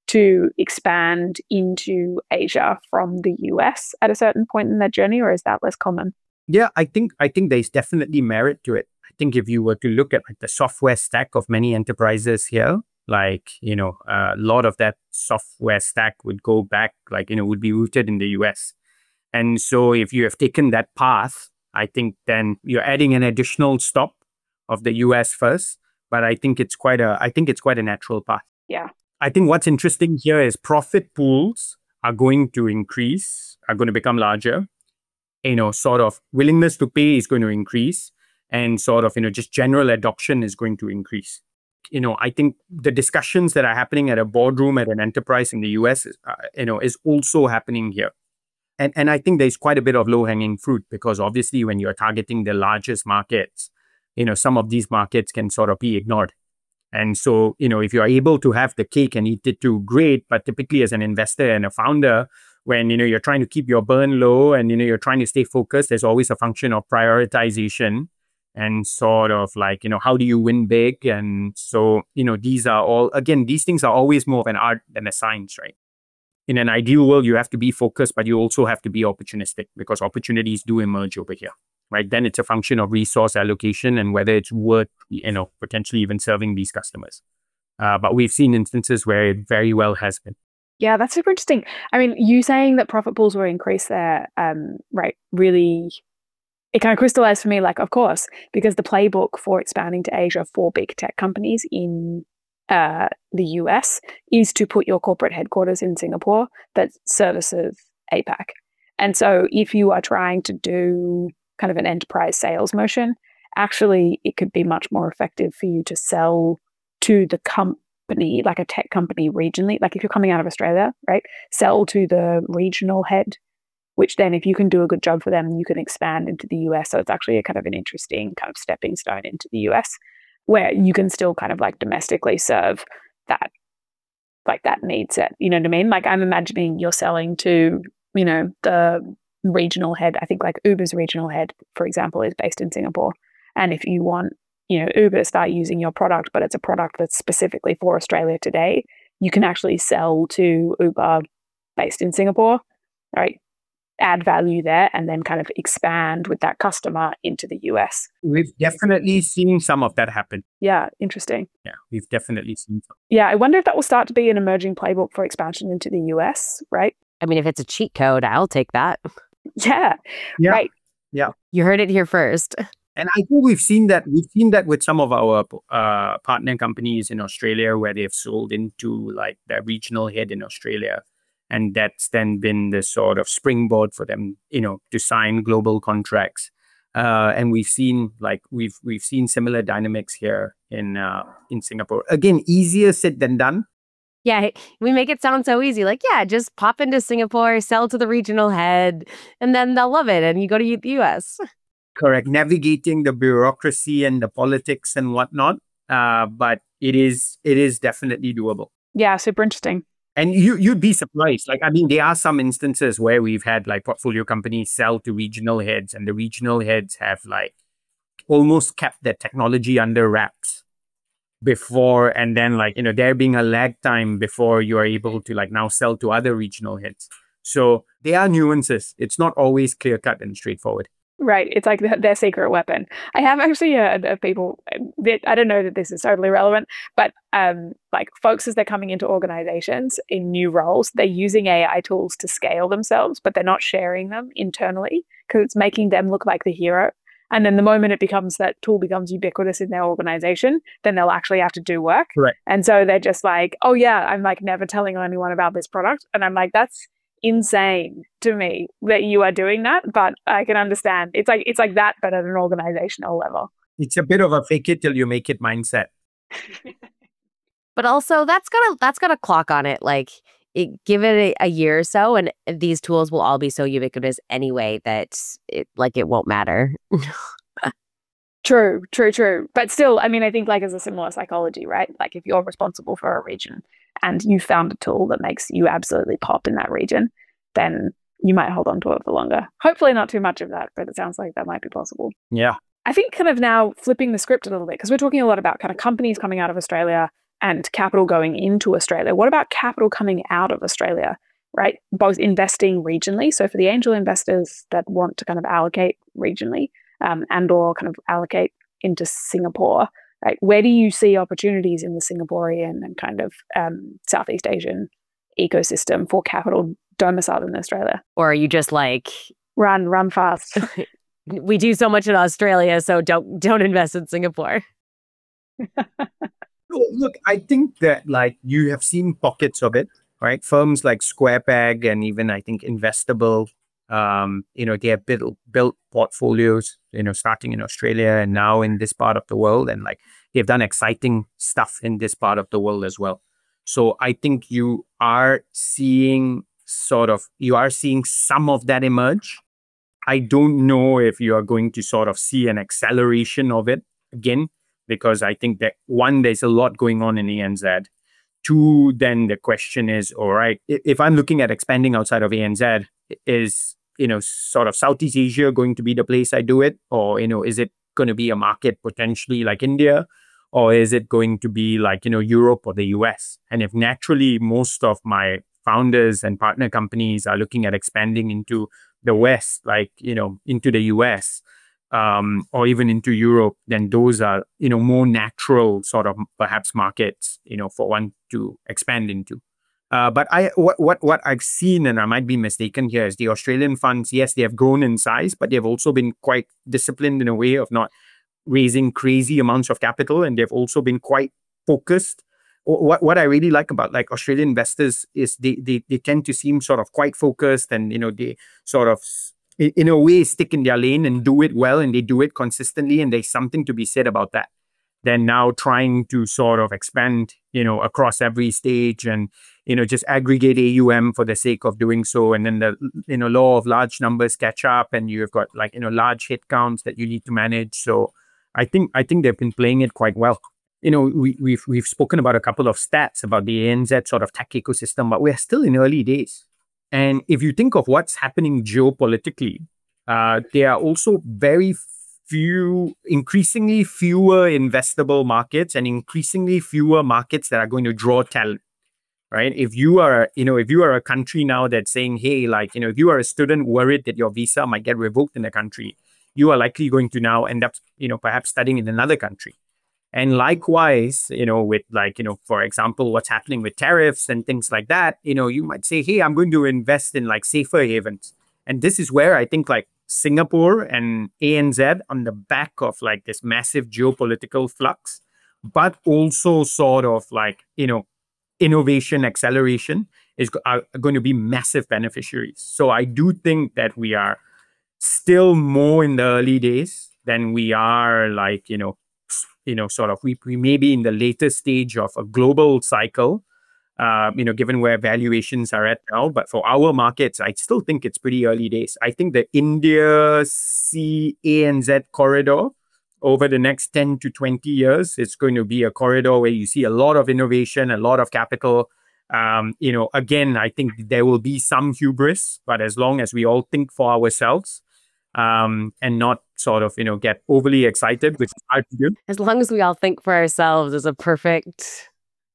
to expand into Asia from the U S at a certain point in their journey, or is that less common? Yeah, I think I think there's definitely merit to it. I think if you were to look at like the software stack of many enterprises here, like, you know, a lot of that software stack would go back, like, you know, would be rooted in the U S. And so if you have taken that path, I think then you're adding an additional stop of the U S first. But I think it's quite a, I think it's quite a natural path. Yeah. I think what's interesting here is profit pools are going to increase, are going to become larger. You know, sort of willingness to pay is going to increase, and sort of, you know, just general adoption is going to increase. You know, I think the discussions that are happening at a boardroom at an enterprise in the U S, uh, you know, is also happening here. And and I think there's quite a bit of low-hanging fruit, because obviously when you're targeting the largest markets, you know, some of these markets can sort of be ignored. And so, you know, if you're able to have the cake and eat it too, great. But typically as an investor and a founder, when, you know, you're trying to keep your burn low and, you know, you're trying to stay focused, there's always a function of prioritization and sort of like, you know, how do you win big? And so, you know, these are all, again, these things are always more of an art than a science, right? In an ideal world, you have to be focused, but you also have to be opportunistic, because opportunities do emerge over here, right? Then it's a function of resource allocation and whether it's worth, you know, potentially even serving these customers. Uh, but we've seen instances where it very well has been. Yeah, that's super interesting. I mean, you saying that profit pools will increase there, um, right, really, it kind of crystallized for me, like, of course, because the playbook for expanding to Asia for big tech companies in uh, the U S is to put your corporate headquarters in Singapore that services APAC. And so if you are trying to do kind of an enterprise sales motion, actually, it could be much more effective for you to sell to the company, like a tech company regionally. Like if you're coming out of Australia, right, sell to the regional head, which then if you can do a good job for them, you can expand into the U S. So it's actually a kind of an interesting kind of stepping stone into the U S, where you can still kind of like domestically serve that, like that need set. You know what I mean? Like I'm imagining you're selling to, you know, the regional head. I think like Uber's regional head, for example, is based in Singapore. And if you want, you know, Uber to start using your product, but it's a product that's specifically for Australia today, you can actually sell to Uber based in Singapore, right? add value there and then kind of expand with that customer into the U S. We've definitely seen some of that happen. Yeah, interesting. Yeah, we've definitely seen some. Yeah, I wonder if that will start to be an emerging playbook for expansion into the U S, right? I mean, if it's a cheat code, I'll take that. Yeah, Yeah. right. Yeah. You heard it here first. And I think we've seen that we've seen that with some of our uh, partner companies in Australia where they've sold into like their regional head in Australia. And that's then been the sort of springboard for them, you know, to sign global contracts. Uh, and we've seen like we've we've seen similar dynamics here in uh, in Singapore. Again, easier said than done. Yeah, we make it sound so easy. Like, yeah, just pop into Singapore, sell to the regional head, and then they'll love it. And you go to the U S. Correct. Navigating the bureaucracy and the politics and whatnot. Uh, but it is it is definitely doable. Yeah, super interesting. And you, you'd be surprised. Like, I mean, there are some instances where we've had like portfolio companies sell to regional heads and the regional heads have like almost kept their technology under wraps before. And then like, you know, there being a lag time before you are able to like now sell to other regional heads. So there are nuances. It's not always clear cut and straightforward. Right. It's like their secret weapon. I have actually heard of people that I don't know that this is totally relevant, but um, like folks as they're coming into organizations in new roles, they're using A I tools to scale themselves, but they're not sharing them internally because it's making them look like the hero. And then the moment it becomes that tool becomes ubiquitous in their organization, then they'll actually have to do work. Right. And so they're just like, oh yeah, I'm like never telling anyone about this product. And I'm like, that's insane to me that you are doing that, but I can understand. It's like it's like that, but at an organizational level. It's a bit of a fake it till you make it mindset. But also, that's got a that's got a clock on it. Like, it, give it a, a year or so, and these tools will all be so ubiquitous anyway that it like it won't matter. True, true, true. But still, I mean, I think like as a similar psychology, right? Like if you're responsible for a region and you found a tool that makes you absolutely pop in that region, then you might hold on to it for longer. Hopefully not too much of that, but it sounds like that might be possible. Yeah. I think kind of now flipping the script a little bit, because we're talking a lot about kind of companies coming out of Australia and capital going into Australia. What about capital coming out of Australia, right? Both investing regionally. So for the angel investors that want to kind of allocate regionally, Um, and or kind of allocate into Singapore, right? Where do you see opportunities in the Singaporean and kind of um, Southeast Asian ecosystem for capital domiciled in Australia? Or are you just like, Run, run fast. we do so much in Australia, so don't don't invest in Singapore? Look, I think that like you have seen pockets of it, right? Firms like SquarePeg and even I think Investable, um, you know, they have built built portfolios, you know, starting in Australia and now in this part of the world, and like they've done exciting stuff in this part of the world as well. So I think you are seeing sort of you are seeing some of that emerge. I don't know if you are going to sort of see an acceleration of it again, because I think that one, there's a lot going on in A N Z. Two, then the question is, all right, if I'm looking at expanding outside of A N Z, is, you know, sort of Southeast Asia going to be the place I do it? Or, you know, is it going to be a market potentially like India? Or is it going to be like, you know, Europe or the U S? And if naturally most of my founders and partner companies are looking at expanding into the West, like, you know, into the U S, um, or even into Europe, then those are, you know, more natural sort of perhaps markets, you know, for one to expand into. Uh, but I, what, what, what I've seen, and I might be mistaken here, is the Australian funds, yes, they have grown in size, but they've also been quite disciplined in a way of not raising crazy amounts of capital. And they've also been quite focused. What, what I really like about like Australian investors is they, they, they tend to seem sort of quite focused, and, you know, they sort of, in a way, stick in their lane and do it well, and they do it consistently. And there's something to be said about that. Then now trying to sort of expand, you know, across every stage and, you know, just aggregate A U M for the sake of doing so. And then the, you know, law of large numbers catch up, and you've got like, you know, large hit counts that you need to manage. So I think, I think they've been playing it quite well. You know, we, we've, we've spoken about a couple of stats about the A N Z sort of tech ecosystem, but we're still in early days. And if you think of what's happening geopolitically, uh, there are also very few, increasingly fewer investable markets and increasingly fewer markets that are going to draw talent. right? If you are, you know, if you are a country now that's saying, hey, like, you know, if you are a student worried that your visa might get revoked in a country, you are likely going to now end up, you know, perhaps studying in another country. And likewise, you know, with like, you know, for example, what's happening with tariffs and things like that, you know, you might say, hey, I'm going to invest in like safer havens. And this is where I think like Singapore and A N Z on the back of like this massive geopolitical flux, but also sort of like, you know, innovation acceleration is are going to be massive beneficiaries. So I do think that we are still more in the early days than we are like, you know, you know, sort of we, we may be in the later stage of a global cycle, uh, you know, given where valuations are at now. But for our markets, I still think it's pretty early days. I think the India C A N Z corridor over the next ten to twenty years, it's going to be a corridor where you see a lot of innovation, a lot of capital. Um, you know, again, I think there will be some hubris, but as long as we all think for ourselves, um, and not sort of, you know, get overly excited, which is hard to do. As long as we all think for ourselves is a perfect.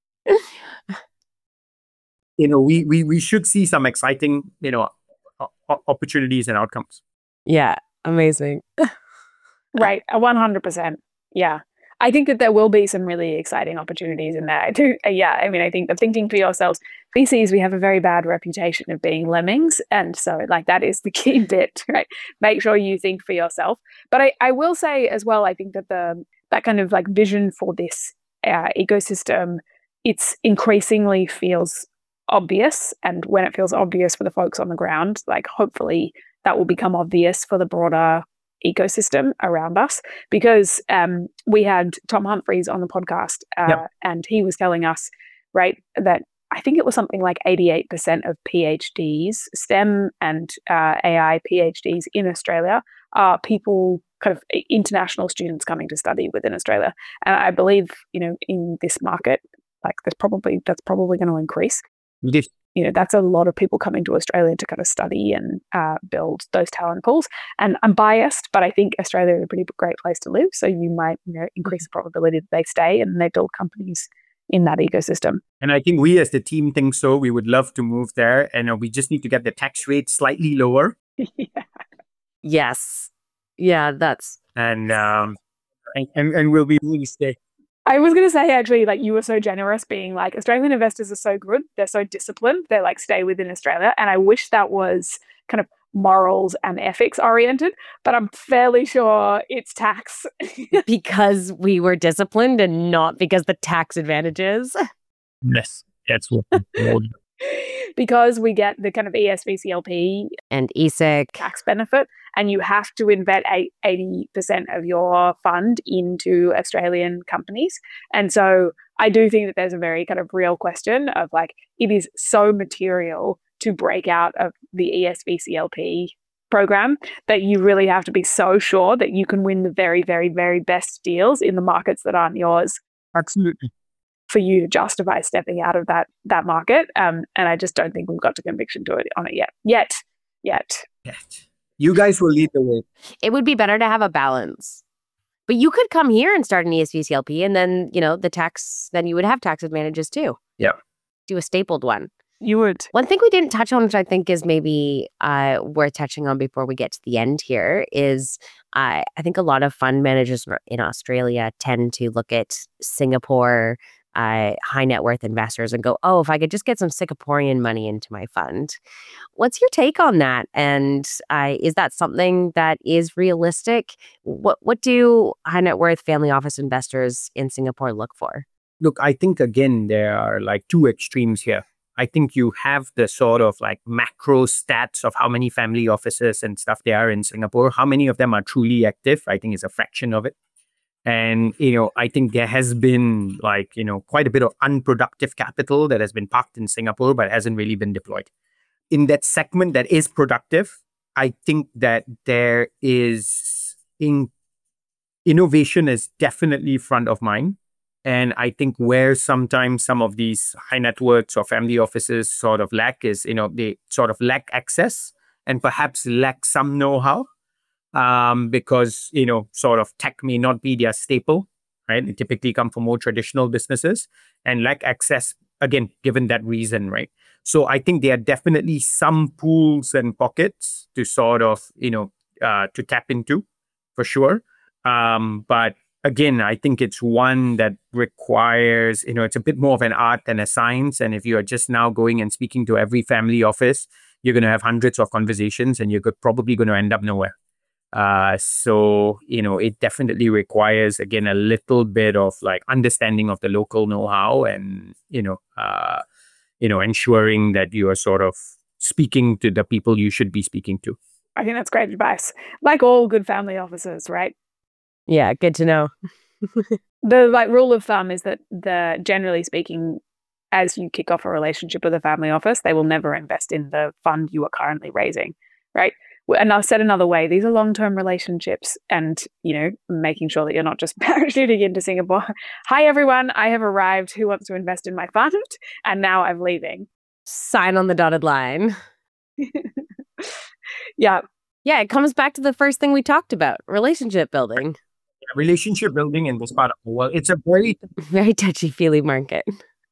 You know, we, we, we should see some exciting, you know, o- opportunities and outcomes. Yeah, amazing. Right, a one hundred percent. Yeah. I think that there will be some really exciting opportunities in there. I do, uh, yeah, I mean, I think the thinking for yourselves, V Cs, we have a very bad reputation of being lemmings. And so, like, that is the key bit, right? Make sure you think for yourself. But I, I will say as well, I think that the that kind of like vision for this uh, ecosystem, it's increasingly feels obvious. And when it feels obvious for the folks on the ground, like, hopefully that will become obvious for the broader ecosystem around us, because um, we had Tom Humphreys on the podcast uh, Yep. and he was telling us, right, that I think it was something like eighty-eight percent of PhDs, STEM and uh, A I PhDs in Australia are people, kind of international students coming to study within Australia. And I believe, you know, in this market, like there's probably, that's probably going to increase. This, You know, that's a lot of people coming to Australia to kind of study and uh, build those talent pools. And I'm biased, but I think Australia is a pretty great place to live. So you might, you know, increase the probability that they stay and they build companies in that ecosystem. and I think we as the team think so. We would love to move there. And uh, we just need to get the tax rate slightly lower. Yeah. Yes. Yeah, that's. And, um, and, and, and we'll be really stay. I was going to say, actually, like, you were so generous being like, Australian investors are so good. They're so disciplined. They're like, stay within Australia. And I wish that was kind of morals and ethics oriented, but I'm fairly sure it's tax. Because we were disciplined and not because the tax advantages. Yes, that's what. Because we get the kind of E S V C L P And E S I C. tax benefit, and you have to invest eighty percent of your fund into Australian companies. And so I do think that there's a very kind of real question of like, it is so material to break out of the E S V C L P program that you really have to be so sure that you can win the very, very, very best deals in the markets that aren't yours Absolutely. for you to justify stepping out of that that market. Um, and I just don't think we've got to conviction to it on it yet. Yet. Yet. Yes. You guys will lead the way. It would be better to have a balance. But you could come here and start an E S V C L P and then, you know, the tax, then you would have tax advantages too. Yeah. Do a stapled one. You would. One thing we didn't touch on, which I think is maybe uh, worth touching on before we get to the end here, is uh, I think a lot of fund managers in Australia tend to look at Singapore uh, high net worth investors and go, oh, if I could just get some Singaporean money into my fund. What's your take on that? And uh, is that something that is realistic? What What do high net worth family office investors in Singapore look for? Look, I think again, there are like two extremes here. I think you have the sort of like macro stats of how many family offices and stuff there are in Singapore. How many of them are truly active? I think is a fraction of it. And, you know, I think there has been like, you know, quite a bit of unproductive capital that has been parked in Singapore, but hasn't really been deployed. In that segment that is productive, I think that there is in innovation is definitely front of mind. And I think where sometimes some of these high networks or family offices sort of lack is, you know, they sort of lack access and perhaps lack some know-how um, because, you know, sort of tech may not be their staple, right? They typically come from more traditional businesses and lack access again, given that reason, right? So I think there are definitely some pools and pockets to sort of, you know, uh, to tap into for sure. Um, but again, I think it's one that requires, you know, it's a bit more of an art than a science. And if you are just now going and speaking to every family office, you're going to have hundreds of conversations and you're go- probably going to end up nowhere. Uh, so, you know, it definitely requires, again, a little bit of like understanding of the local know-how and, you know, uh, you know, ensuring that you are sort of speaking to the people you should be speaking to. I think that's great advice. Like all good family offices, right? Yeah, good to know. The like rule of thumb is that the generally speaking, as you kick off a relationship with a family office, they will never invest in the fund you are currently raising, right? And I'll said another way, these are long-term relationships and, you know, making sure that you're not just parachuting into Singapore. Hi, everyone. I have arrived. Who wants to invest in my fund? And now I'm leaving. Sign on the dotted line. Yeah. Yeah, it comes back to the first thing we talked about, relationship building. Relationship building in this part of the world, it's a very, Very touchy-feely market.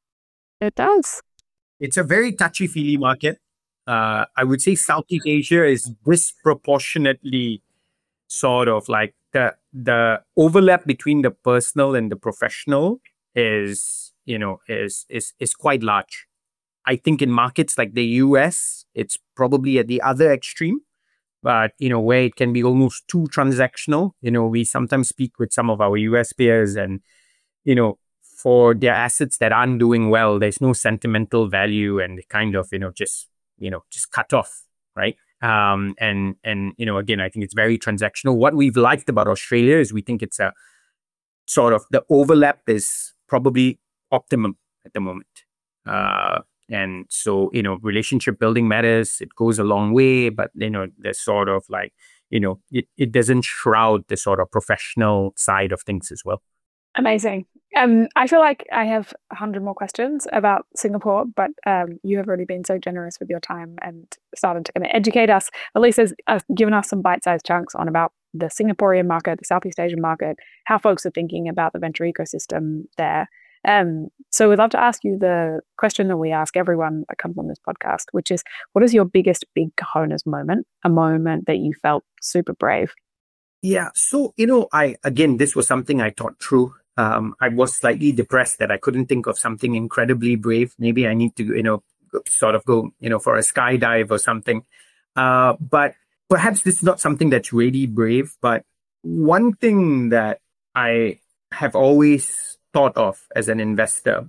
It does. it's a very touchy-feely market. Uh, I would say Southeast Asia is disproportionately sort of like the the overlap between the personal and the professional is, you know, is is is quite large. I think in markets like the U S, it's probably at the other extreme, but, you know, where it can be almost too transactional. You know, we sometimes speak with some of our U S peers and, you know, for their assets that aren't doing well, there's no sentimental value and they kind of, you know, just, you know, just cut off, right? Um, and, and, you know, again, I think it's very transactional. What we've liked about Australia is we think it's a sort of, the overlap is probably optimum at the moment. Uh, and so, you know, relationship building matters. It goes a long way, but, you know, there's sort of like, you know, it, it doesn't shroud the sort of professional side of things as well. Amazing. Um, I feel like I have a hundred more questions about Singapore, but um, you have already been so generous with your time and started to kind of educate us. Elise has uh, given us some bite-sized chunks on about the Singaporean market, the Southeast Asian market, how folks are thinking about the venture ecosystem there. Um, so we'd love to ask you the question that we ask everyone that comes on this podcast, which is, what is your biggest big cojones moment, a moment that you felt super brave? Yeah. So, you know, I, again, this was something I thought through. Um, I was slightly depressed that I couldn't think of something incredibly brave. Maybe I need to, you know, sort of go, you know, for a skydive or something. Uh, but perhaps this is not something that's really brave. But one thing that I have always thought of as an investor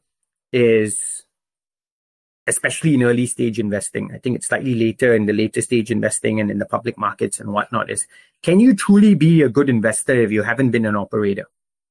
is, especially in early stage investing, I think it's slightly later in the later stage investing and in the public markets and whatnot, is can you truly be a good investor if you haven't been an operator?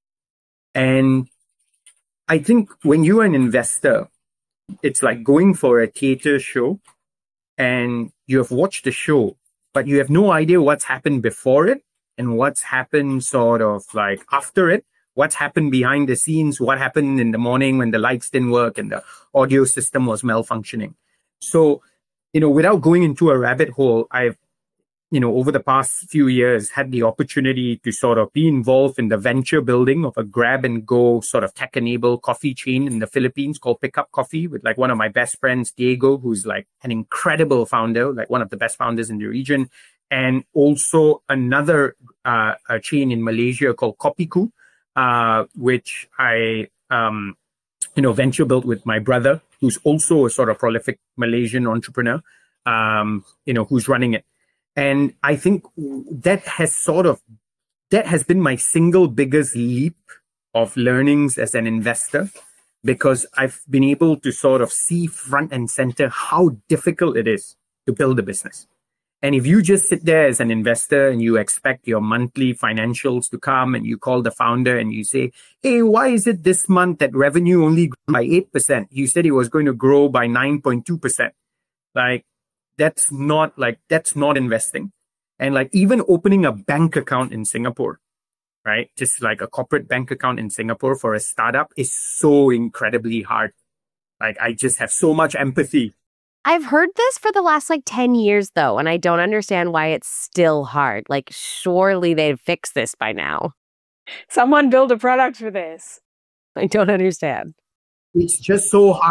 And I think when you're an investor, it's like going for a theater show and you have watched the show, but you have no idea what's happened before it and what's happened sort of like after it, what's happened behind the scenes, what happened in the morning when the lights didn't work and the audio system was malfunctioning. So, you know, without going into a rabbit hole, I've, you know, over the past few years, had the opportunity to sort of be involved in the venture building of a grab and go sort of tech-enabled coffee chain in the Philippines called Pickup Coffee with like one of my best friends, Diego, who's like an incredible founder, like one of the best founders in the region. And also another uh, a chain in Malaysia called Kopiku, uh, which I, um, you know, venture built with my brother, who's also a sort of prolific Malaysian entrepreneur, um, you know, who's running it. And I think that has sort of, that has been my single biggest leap of learnings as an investor, because I've been able to sort of see front and center how difficult it is to build a business. And if you just sit there as an investor and you expect your monthly financials to come and you call the founder and you say, hey, why is it this month that revenue only grew by eight percent? You said it was going to grow by nine point two percent. Like, that's not like, that's not investing. And like even opening a bank account in Singapore, right? Just like a corporate bank account in Singapore for a startup is so incredibly hard. Like I just have so much empathy. I've heard this for the last like ten years though, and I don't understand why it's still hard. Like surely they'd fix this by now. Someone build a product for this. I don't understand. It's just so hard.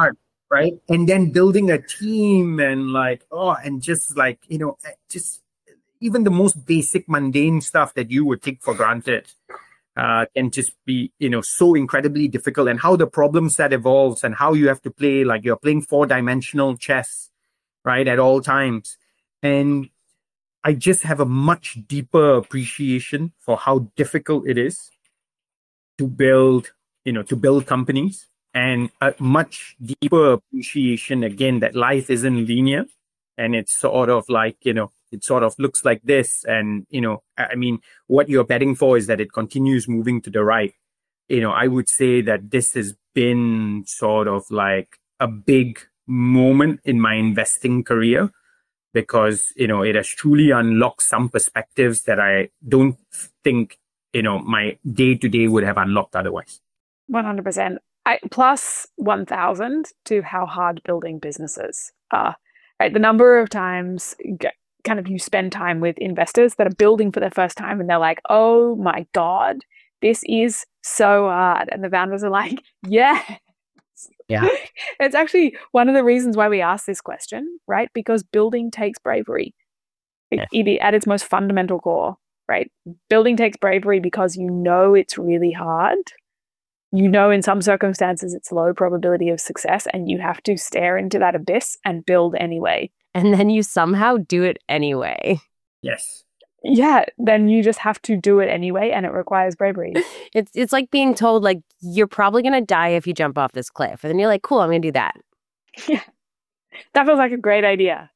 right? And then building a team and like, oh, and just like, you know, just even the most basic mundane stuff that you would take for granted uh, can just be, you know, so incredibly difficult, and how the problem set evolves and how you have to play, like you're playing four dimensional chess, right, at all times. And I just have a much deeper appreciation for how difficult it is to build, you know, to build companies, and a much deeper appreciation again that life isn't linear, and it's sort of like, you know, it sort of looks like this. And, you know, I mean, what you're betting for is that it continues moving to the right. You know, I would say that this has been sort of like a big moment in my investing career, because, you know, it has truly unlocked some perspectives that I don't think, you know, my day to day would have unlocked otherwise. one hundred percent. I, plus one thousand to how hard building businesses are. Right? The number of times kind of you spend time with investors that are building for the first time and they're like, oh my God, this is so hard. And the founders are like, yeah. Yeah. It's actually one of the reasons why we ask this question, right? Because building takes bravery. It, Yeah. it, at its most fundamental core, right? Building takes bravery because you know it's really hard. You know, in some circumstances, it's low probability of success, and you have to stare into that abyss and build anyway. And then you somehow do it anyway. Yes. Yeah, then you just have to do it anyway, and it requires bravery. It's it's like being told, like, you're probably going to die if you jump off this cliff. And then you're like, cool, I'm going to do that. Yeah, that feels like a great idea.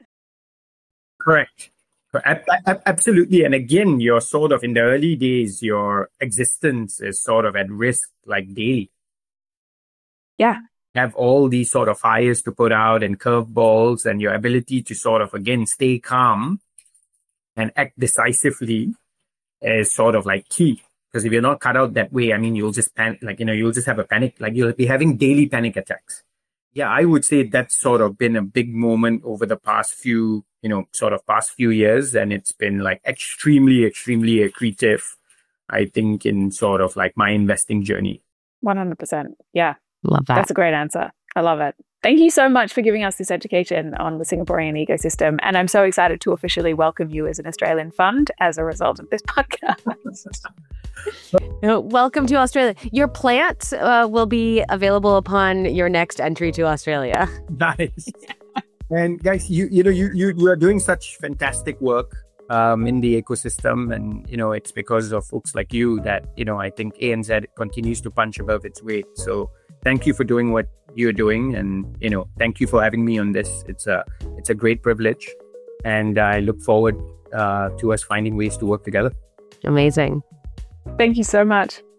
Correct. Ab- ab- Absolutely. And again, you're sort of in the early days, your existence is sort of at risk, like daily. Yeah. Have all these sort of fires to put out and curveballs, and your ability to sort of, again, stay calm and act decisively is sort of like key. Because if you're not cut out that way, I mean, you'll just panic, like, you know, you'll just have a panic, like you'll be having daily panic attacks. Yeah, I would say that's sort of been a big moment over the past few, you know, sort of past few years. And it's been like extremely, extremely accretive, I think, in sort of like my investing journey. one hundred percent. Yeah. Love that. That's a great answer. I love it. Thank you so much for giving us this education on the Singaporean ecosystem. And I'm so excited to officially welcome you as an Australian fund as a result of this podcast. Welcome to Australia. Your plant uh, will be available upon your next entry to Australia. Nice. And guys, you you know, you, you, you are doing such fantastic work um, in the ecosystem. And, you know, it's because of folks like you that, you know, I think A N Z continues to punch above its weight. So thank you for doing what you're doing. And, you know, thank you for having me on this. It's a, it's a great privilege. And I look forward uh, to us finding ways to work together. Amazing. Thank you so much.